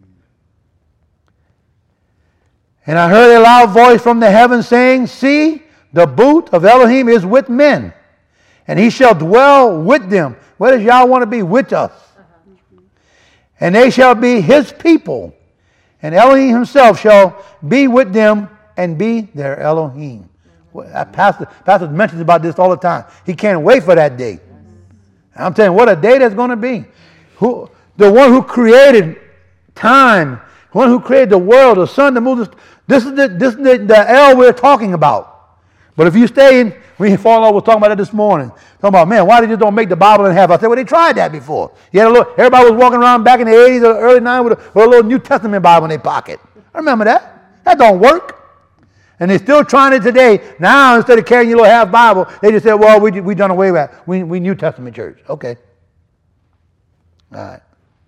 And I heard a loud voice from the heavens saying, see, the booth of Elohim is with men, and he shall dwell with them. Where does y'all want to be? With us. And they shall be his people, and Elohim himself shall be with them and be their Elohim. Pastor mentions about this all the time. He can't wait for that day. I'm telling you, what a day that's going to be. The one who created time, the one who created the world, the sun, the moon. This is the El we're talking about. But if you stay in, Fallen was talking about that this morning. Talking about, man, why they just don't make the Bible in half? I said, well, they tried that before. Everybody was walking around back in the 80s or early 90s with a little New Testament Bible in their pocket. I remember that. That don't work. And they're still trying it today. Now, instead of carrying your little half Bible, they just said, well, we done away with that. We New Testament church. Okay. All right.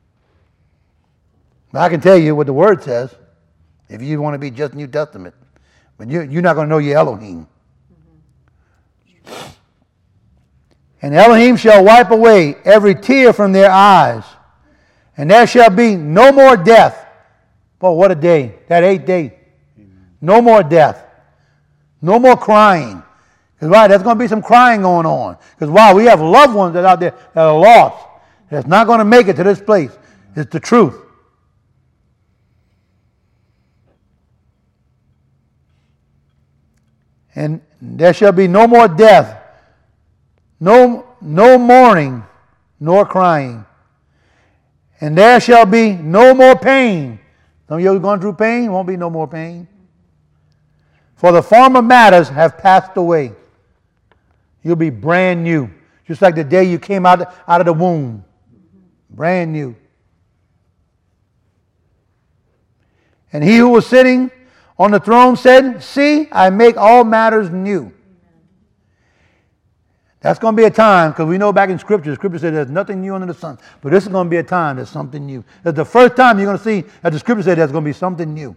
Now, I can tell you what the Word says if you want to be just New Testament. But you're not going to know your Elohim. And Elohim shall wipe away every tear from their eyes. And there shall be no more death. Boy, what a day. That 8th day. No more death. No more crying. Because, right, there's going to be some crying going on. Because, wow, we have loved ones that are out there that are lost. That's not going to make it to this place. It's the truth. And there shall be no more death, no mourning, nor crying. And there shall be no more pain. Some of you have gone through pain, won't be no more pain. For the former matters have passed away. You'll be brand new. Just like the day you came out of the womb. Brand new. And he who was sitting on the throne said, see, I make all matters new. That's going to be a time, because we know back in Scripture said there's nothing new under the sun. But this is going to be a time there's something new. That's the first time you're going to see that the Scripture said there's going to be something new.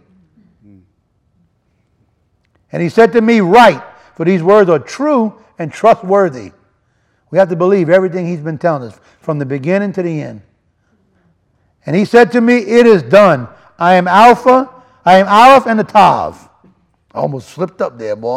And he said to me, write, for these words are true and trustworthy. We have to believe everything he's been telling us from the beginning to the end. And he said to me, it is done. I am Alpha, I am Aleph and the Tav. I almost slipped up there, boy.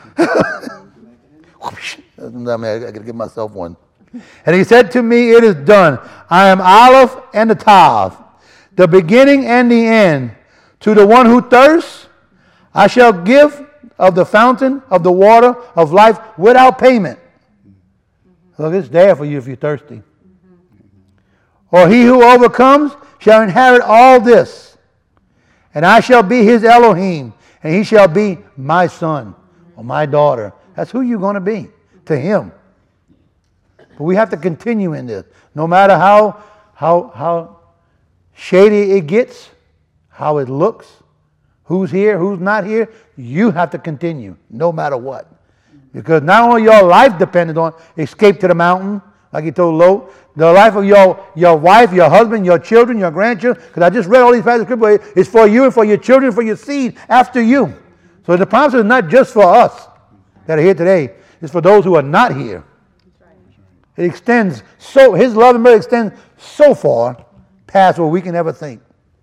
I got to give myself one. And he said to me, it is done. I am Aleph and the Tav, the beginning and the end. To the one who thirsts, I shall give of the fountain of the water of life without payment. Look, it's there for you if you're thirsty. Or he who overcomes shall inherit all this. And I shall be his Elohim, and he shall be my son or my daughter. That's who you're going to be to him. But we have to continue in this. No matter how shady it gets, how it looks, who's here, who's not here, you have to continue no matter what. Because not only your life depended on escape to the mountain, like he told Lot, the life of your wife, your husband, your children, your grandchildren, because I just read all these passages of scripture, it's for you and for your children, for your seed after you. So the promise is not just for us that are here today, it's for those who are not here. It extends so, his love and mercy extends so far past what we can ever think.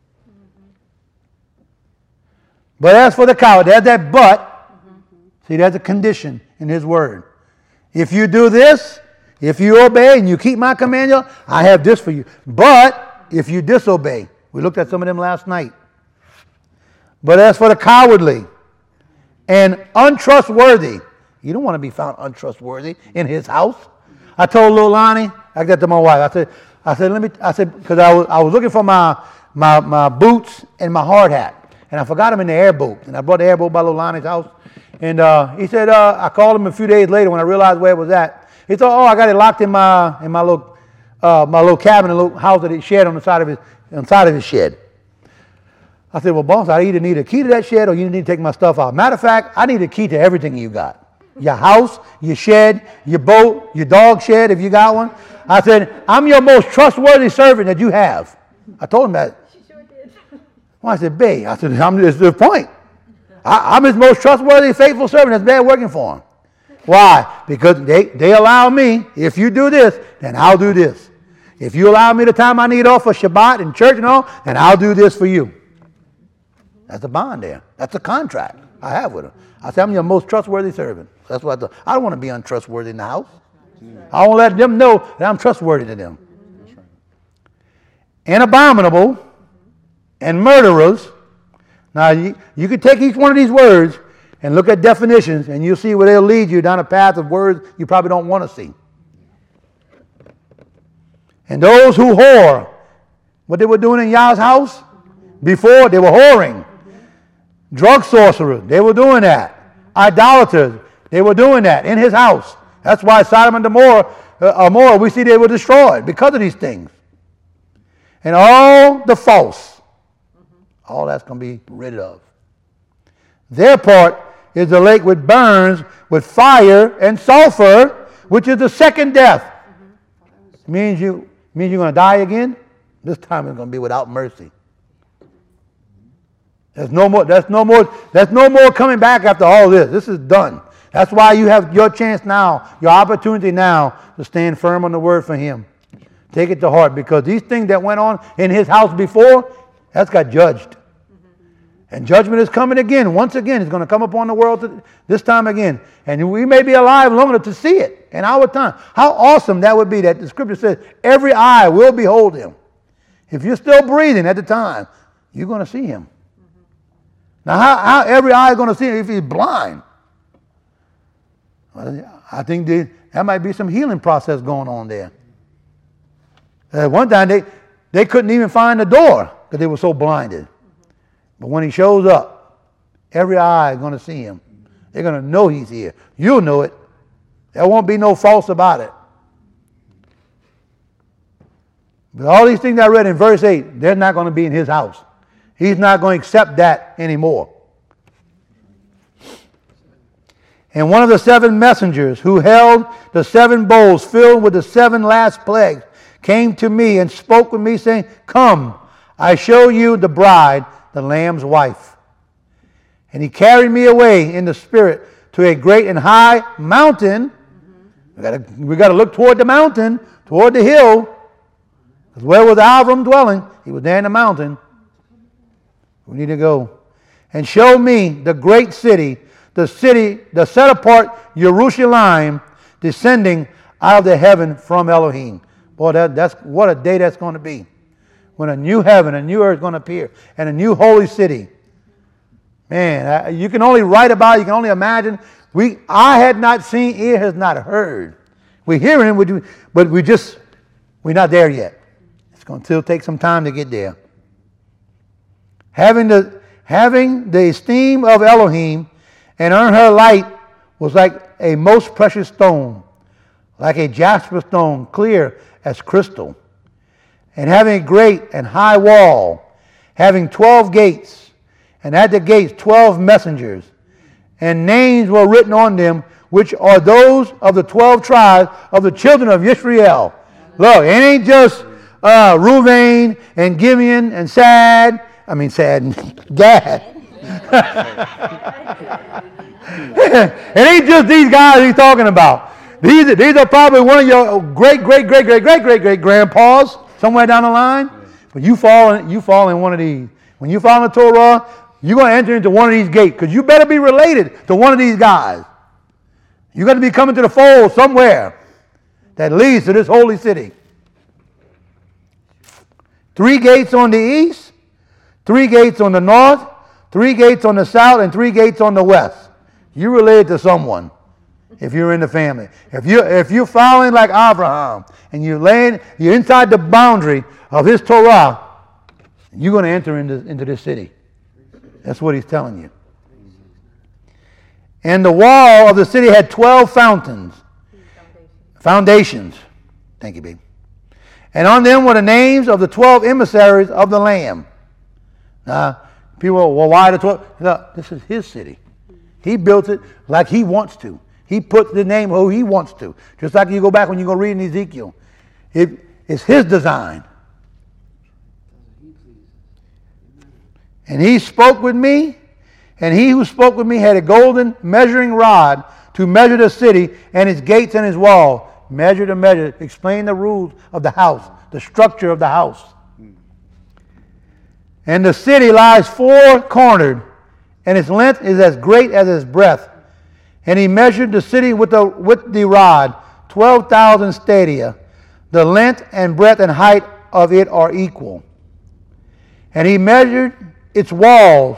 But as for the coward, there's that but. See, there's a condition in his word. If you do this, if you obey and you keep my command, I have this for you. But if you disobey, we looked at some of them last night. But as for the cowardly and untrustworthy, you don't want to be found untrustworthy in his house. I told little Lonnie, I got to my wife. I said, because I was looking for my boots and my hard hat. And I forgot them in the airboat. And I brought the airboat by little Lonnie's house. And he said, I called him a few days later when I realized where it was at. He thought, I got it locked in my little cabin, a little house that he shed on the side of his shed. I said, well, boss, I either need a key to that shed or you need to take my stuff out. Matter of fact, I need a key to everything you got. Your house, your shed, your boat, your dog shed, if you got one. I said, I'm your most trustworthy servant that you have. I told him that. She sure did. Well, I said, babe, it's the point. I'm his most trustworthy, faithful servant that's been working for him. Why? Because they allow me, if you do this, then I'll do this. If you allow me the time I need off for Shabbat and church and all, then I'll do this for you. That's a bond there. That's a contract I have with him. I said, I'm your most trustworthy servant. That's what I thought. I don't want to be untrustworthy in the house. I won't let them know that I'm trustworthy to them. And abominable and murderers. Now, you can take each one of these words and look at definitions, and you'll see where they'll lead you down a path of words you probably don't want to see. And those who whore, what they were doing in Yah's house? Before, they were whoring. Drug sorcerers, they were doing that. Idolaters, they were doing that in his house. That's why Sodom and Gomorrah, we see they were destroyed because of these things. And all the false, all that's going to be rid of. Their part is the lake which burns with fire and sulfur, which is the second death. Means you're going to die again. This time it's going to be without mercy. There's no more coming back after all this. This is done. That's why you have your chance now, your opportunity now to stand firm on the word for him. Take it to heart, because these things that went on in his house before, that's got judged. And judgment is coming again. Once again, it's going to come upon the world this time again. And we may be alive long enough to see it in our time. How awesome that would be that the scripture says every eye will behold him. If you're still breathing at the time, you're going to see him. Now, how every eye is going to see him if he's blind? Well, I think that might be some healing process going on there. One time they couldn't even find the door because they were so blinded. But when he shows up, every eye is going to see him. They're going to know he's here. You'll know it. There won't be no false about it. But all these things I read in verse 8, they're not going to be in his house. He's not going to accept that anymore. And one of the 7 messengers who held the 7 bowls filled with the 7 last plagues came to me and spoke with me, saying, "Come, I show you the bride, the Lamb's wife." And he carried me away in the spirit to a great and high mountain. We got to look toward the mountain, toward the hill. Because where was Avram dwelling? He was there in the mountain. We need to go. And show me the great city, the set apart Jerusalem, descending out of the heaven from Elohim. Boy, that's what a day that's going to be. When a new heaven, a new earth is going to appear, and a new holy city. Man, you can only write about it, you can only imagine. I had not seen, ear has not heard. We hear him, but we're not there yet. It's going to still take some time to get there. Having the esteem of Elohim and earn her light was like a most precious stone, like a jasper stone, clear as crystal. And having a great and high wall, having 12 gates, and at the gates 12 messengers, and names were written on them, which are those of the 12 tribes of the children of Israel. Look, it ain't just Reuven and Gibeon and Gad. It ain't just these guys he's talking about. These are probably one of your great grandpas somewhere down the line. But you fall in one of these. When you fall in the Torah, you're going to enter into one of these gates, because you better be related to one of these guys. You're going to be coming to the fold somewhere that leads to this holy city. 3 gates on the east, 3 gates on the north, 3 gates on the south, and 3 gates on the west. You're related to someone if you're in the family. If you're following like Abraham and you're inside the boundary of his Torah, you're going to enter into this city. That's what he's telling you. And the wall of the city had 12 foundations. Thank you, babe. And on them were the names of the 12 emissaries of the Lamb. Now, people, well, why the 12? No, this is his city. He built it like he wants to. He put the name who he wants to. Just like you go back when you go read in Ezekiel. It's his design. And he spoke with me, and he who spoke with me had a golden measuring rod to measure the city and its gates and its wall. Measure to measure. Explain the rules of the house, the structure of the house. And the city lies 4-cornered, and its length is as great as its breadth. And he measured the city with the rod, 12,000 stadia. The length and breadth and height of it are equal. And he measured its walls,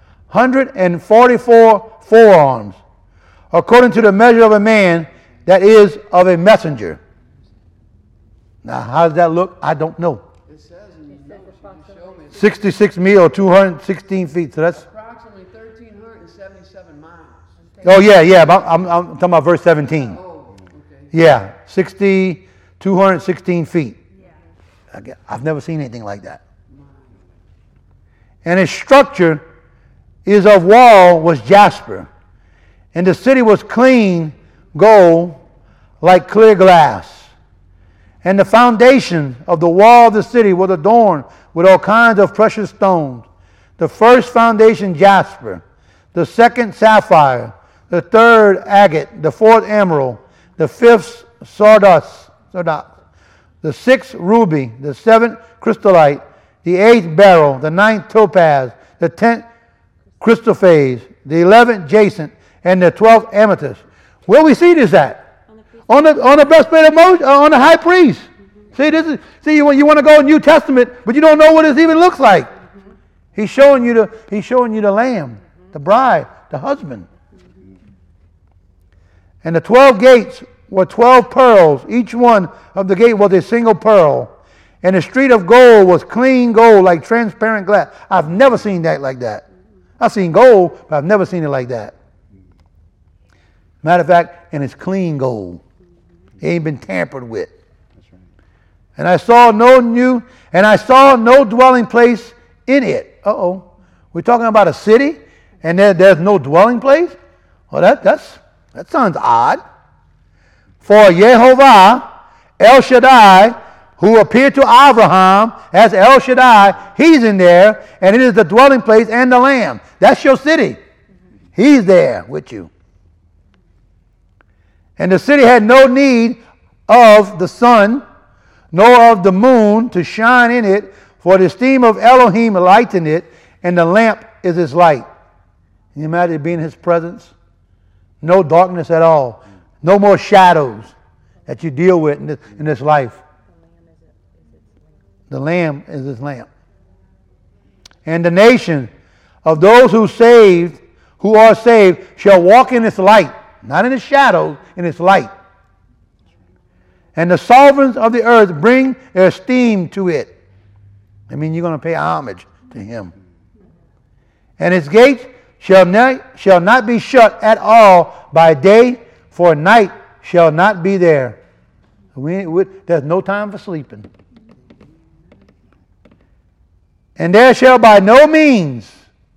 144 forearms, according to the measure of a man, that is, of a messenger. Now, how does that look? I don't know. It says in show me 66 mi or 216 feet. So that's approximately 1,377 miles. Oh, yeah. But I'm talking about verse 17. Oh, okay. Yeah, 216 feet. Yeah. I've never seen anything like that. And its structure is of wall was jasper. And the city was clean gold like clear glass. And the foundation of the wall of the city was adorned with all kinds of precious stones. The first foundation jasper, the second sapphire, the third agate, the fourth emerald, the fifth sardonyx, the sixth ruby, the seventh chrysolite, the eighth beryl, the ninth topaz, the 10th chrysoprase, the 11th jacinth, and the 12th amethyst. Where we see this at? On the breastplate of Moses, on the high priest. See, you want to go in New Testament, but you don't know what it even looks like. He's showing you the lamb, the bride, the husband. And the 12 gates were 12 pearls. Each one of the gate was a single pearl. And the street of gold was clean gold, like transparent glass. I've never seen that like that. I've seen gold, but I've never seen it like that. Matter of fact, and it's clean gold. It ain't been tampered with. That's right. And I saw no dwelling place in it. We're talking about a city, and there's no dwelling place? Well, that sounds odd. For Yehovah, El Shaddai, who appeared to Abraham as El Shaddai, he's in there, and it is the dwelling place and the Lamb. That's your city. He's there with you. And the city had no need of the sun, nor of the moon to shine in it, for the steam of Elohim lightened it, and the lamp is his light. Can you imagine being in his presence? No darkness at all. No more shadows that you deal with in this life. The Lamb is his lamp. And the nation of those who are saved, shall walk in its light, not in its shadows, in its light. And the sovereigns of the earth bring their esteem to it. I mean, you're going to pay homage to him. And its gates shall not be shut at all by day, for night shall not be there. There's no time for sleeping. And there shall by no means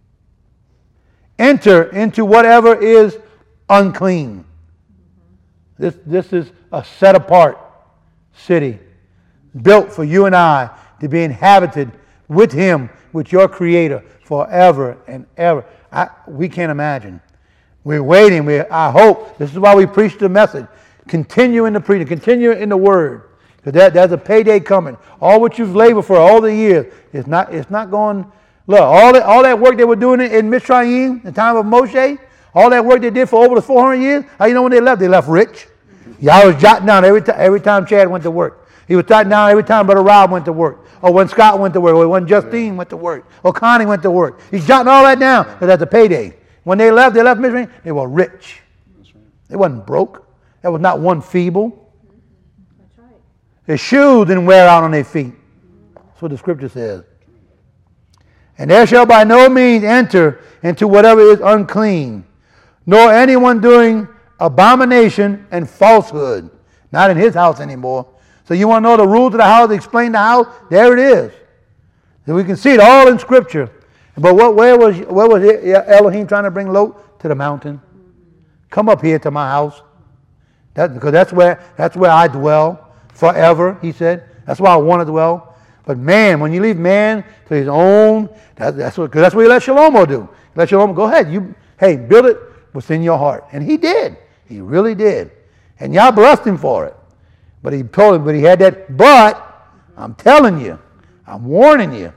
enter into whatever is unclean. This is a set apart city built for you and I to be inhabited with him, with your creator forever and ever. We can't imagine. We're waiting. I hope. This is why we preach the message. Continue in the preaching. Continue in the word. Because there's a payday coming. All what you've labored for all the years, it's not going. Look, all that work they were doing in Mitzrayim, the time of Moshe, all that work they did for over the 400 years, how you know when they left? They left rich. Y'all was jotting down every time Chad went to work. He was jotting down every time Brother Rob went to work. Or when Scott went to work. Or when Justine went to work. Or Connie went to work. He's jotting all that down because that's a payday. When they left Mitzrayim, they were rich. That's right. They wasn't broke. There was not one feeble. That's right. Their shoes didn't wear out on their feet. That's what the scripture says. And there shall by no means enter into whatever is unclean, nor anyone doing abomination and falsehood. Not in his house anymore. So you want to know the rules of the house, explain the house? There it is. So we can see it all in scripture. But where was Elohim trying to bring Lot? To the mountain. Come up here to my house. Because that's where I dwell forever, he said. That's where I want to dwell. But man, when you leave man to his own, that's what you let Shlomo do. Let Shlomo go ahead. Build it within your heart. And he did. He really did. And y'all blessed him for it. But he told him, but he had that, but I'm telling you, I'm warning you.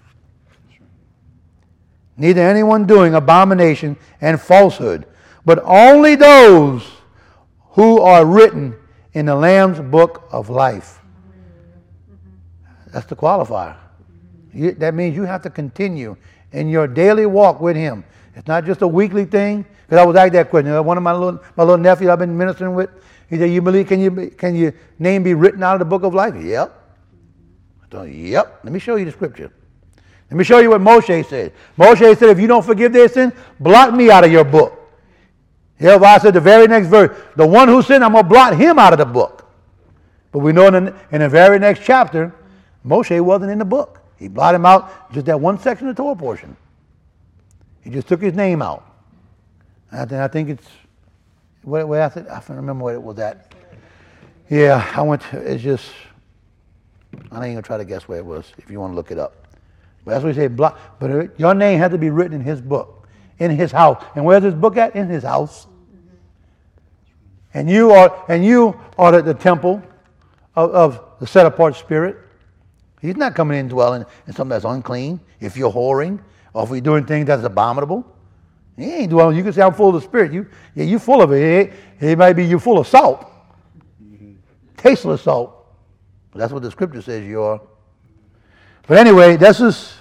Neither anyone doing abomination and falsehood, but only those who are written in the Lamb's book of life. That's the qualifier. That means you have to continue in your daily walk with him. It's not just a weekly thing. Because I was asked that question. One of my little nephews I've been ministering with, he said, "You believe? Can your name be written out of the book of life?" Yep. I told him, yep. Let me show you the scripture. Let me show you what Moshe said. Moshe said, "If you don't forgive their sin, blot me out of your book." I said the very next verse, the one who sinned, I'm going to blot him out of the book. But we know in the very next chapter, Moshe wasn't in the book. He blotted him out, just that one section of the Torah portion. He just took his name out. And I think it's, I can't remember what it was at. Yeah, it's just, I ain't going to try to guess where it was, if you want to look it up. But that's what he said, blot. But your name had to be written in his book, in his house. And where's his book at? In his house. And you are the temple of the set apart Spirit. He's not coming in dwelling in something that's unclean. If you're whoring or if you're doing things that's abominable, he ain't dwelling. You can say, I'm full of the Spirit. You're full of it. It might be you're full of salt. Tasteless salt. But that's what the Scripture says you are. But anyway, that's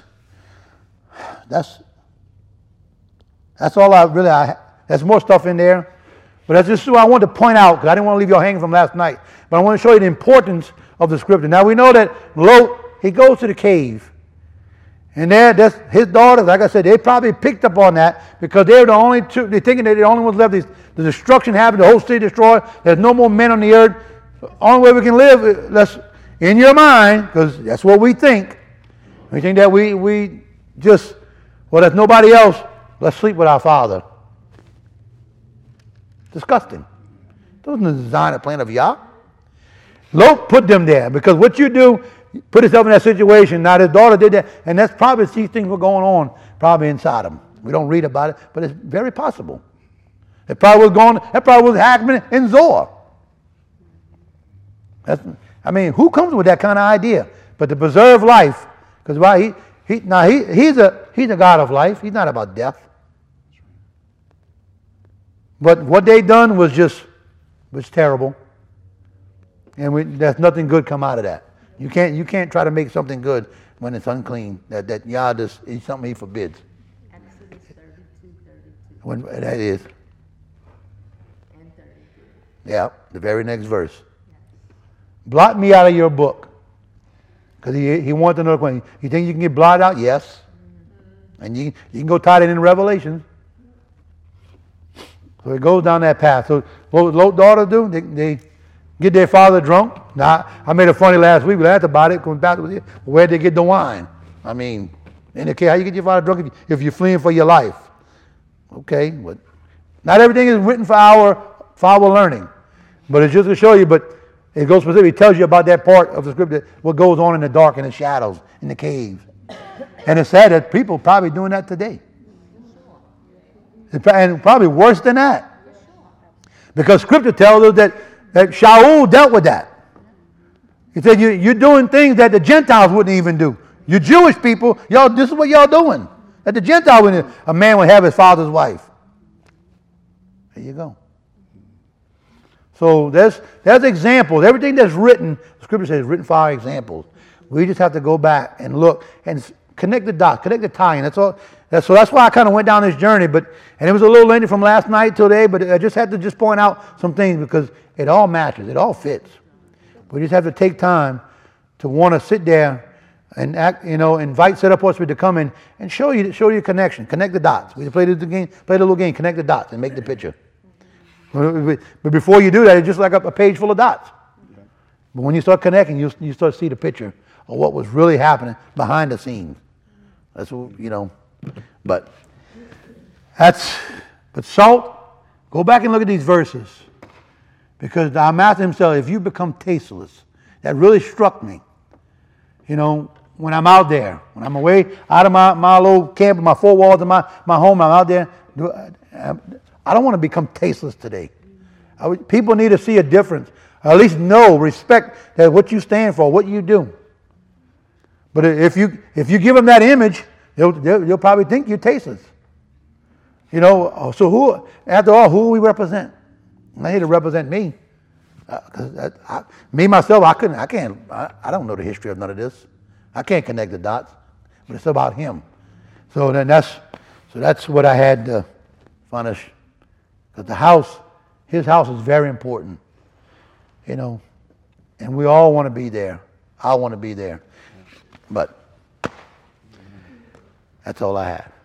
all there's more stuff in there. But that's just what I wanted to point out, because I didn't want to leave you all hanging from last night. But I want to show you the importance of the Scripture. Now we know that Lot, he goes to the cave. And that's his daughters, like I said, they probably picked up on that because they're the only two, they're thinking they're the only ones left. The destruction happened, the whole city destroyed. There's no more men on the earth. The only way we can live, that's in your mind, because that's what we think. We think that we just, well, there's nobody else, let's sleep with our father. Disgusting. That wasn't the design and plan of Yah. Lot put them there, because what you do, put yourself in that situation. Now his daughter did that, and that's probably, these things were going on probably inside him. We don't read about it, but it's very possible. That probably was happening in Zoar. Who comes with that kind of idea? But to preserve life, because he's a God of life. He's not about death. But what they done was terrible, and there's nothing good come out of that. You can't try to make something good when it's unclean. That Yah is something He forbids. Exodus 32:32. When that is. And 32. Yeah, the very next verse. Blot me out of your book. Because he wants to know the question. You think you can get blotted out? Yes. And you can go tie it in Revelation. So it goes down that path. So what Lot's daughters do? They get their father drunk. Now, I made a funny last week. We laughed about it. Where'd they get the wine? I mean, in the case, how you get your father drunk if you're fleeing for your life? Okay, but not everything is written for our learning. But it's just to show you, but it goes specifically, it tells you about that part of the Scripture, what goes on in the dark, in the shadows, in the caves. And it's sad that people are probably doing that today. And probably worse than that. Because Scripture tells us that Shaul dealt with that. He said, you're doing things that the Gentiles wouldn't even do. You Jewish people, this is what y'all doing. That the Gentile wouldn't. A man would have his father's wife. There you go. So there's examples. Everything that's written, the Scripture says, is written for our examples. We just have to go back and look and connect the dots, connect the tie-in. That's all. So that's why I kind of went down this journey. And it was a little lengthy from last night till today, but I just had to point out some things because it all matches. It all fits. We just have to take time to want to sit there and act, invite Set Apart Spirit to come in and show you connection. Connect the dots. We play the little game, connect the dots and make the picture. But before you do that, it's just like a page full of dots. But when you start connecting, you start to see the picture of what was really happening behind the scenes. That's what, but salt, go back and look at these verses. Because our Master Himself, if you become tasteless, that really struck me. When I'm out there, when I'm away out of my little camp, my four walls of my home, I'm out there. I don't want to become tasteless today. People need to see a difference. Or at least respect that what you stand for, what you do. But if you give them that image, they'll probably think you're tasteless. So after all, who we represent? I'm not here to represent me. Me, myself, I don't know the history of none of this. I can't connect the dots, but it's about Him. So that's what I had to finish. Because His house is very important. And we all want to be there. I want to be there. But that's all I had.